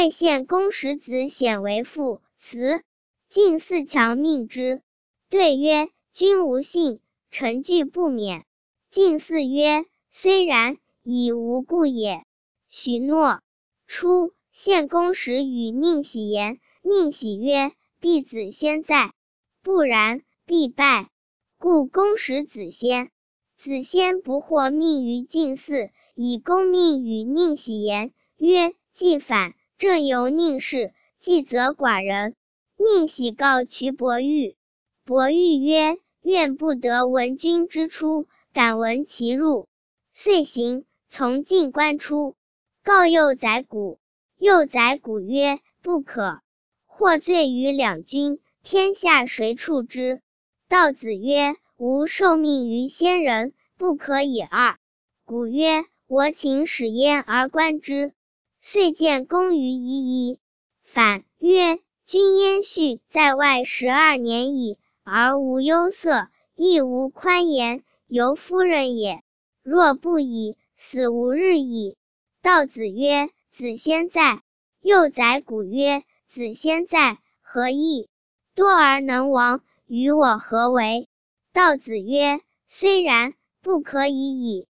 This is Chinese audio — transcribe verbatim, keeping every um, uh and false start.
魏献公使子显为父，辞。晋四强命之。对曰：君无信，臣惧不免。晋四曰：虽然，以无故也。许诺。初，献公使与宁喜言，宁喜曰：必子先在，不然，必败。故公使子先。子先不获命于晋四，以公命与宁喜言，曰：既反，正由宁氏，既则寡人。宁喜告瞿伯玉，伯玉曰：愿不得闻君之出，敢闻其入。遂行，从进官出，告右宰谷。右宰谷曰：不可，获罪于两军，天下谁处之？道子曰：吾受命于先人，不可以二。谷曰：我请使焉而观之。遂见公于夷夷。反曰：君焉续在外十二年矣，而无忧色，亦无宽言，由夫人也。若不以，死无日矣。道子曰：子先在。右宰谷曰：子先在，何意？多而能亡，与我何为？道子曰：虽然，不可以矣。